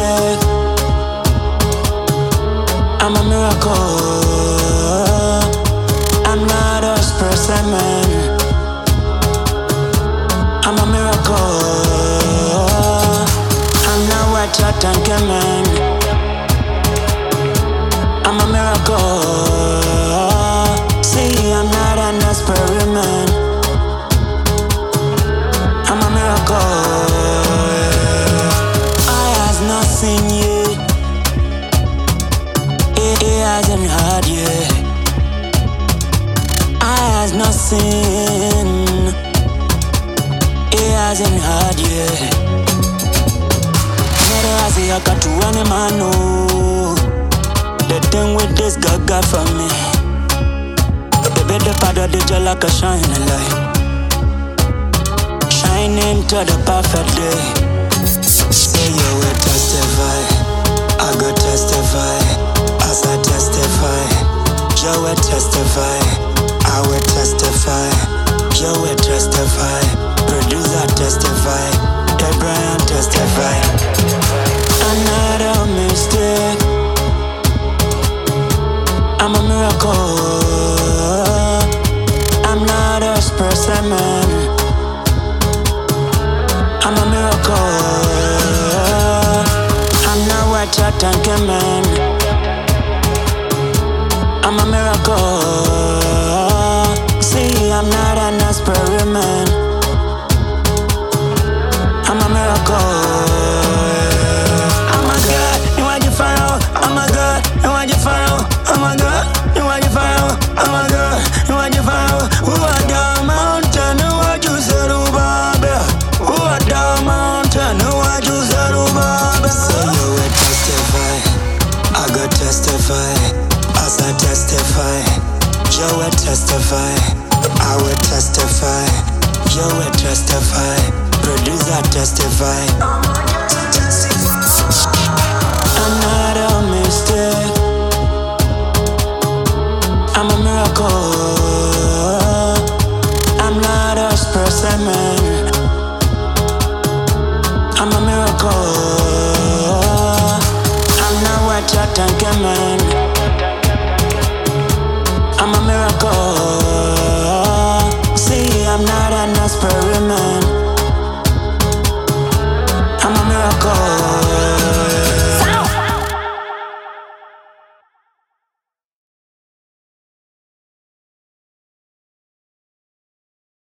mistake. I'm a miracle. I'm not a specimen. I'm a miracle. I'm not what you're thinking, man. I'm a miracle. See, I'm not an experiment. I'm a miracle. I has not seen you. It hasn't heard you. I has not seen. It hasn't heard you. Never has it got to any man know. The thing with this gaga for me. The better part of the jet like a shining light. Shining to the perfect day. Say you will testify. I go testify. As I testify, you will testify. I will testify. You will testify. Producer testify. Abraham testify. Another mistake. I'm a miracle. I'm not a specimen. I'm a miracle. I'm not what you're thinking, man. I'm a miracle. See, I'm not an experiment. I'm a miracle. I'm a God, you want your pharaoh. I'm a God, you want your pharaoh. I'm a God, you want your pharaoh. I'm a God, you want your pharaoh. Who are the mountain? Who are you, Zerubbabel? Who are the mountain? Who are you, Zerubbabel? Say you will testify. I go testify. As I testify, you will testify. I will testify. You will testify. Producer testify. Another mistake. I'm a miracle. I'm not a specimen. I'm a miracle.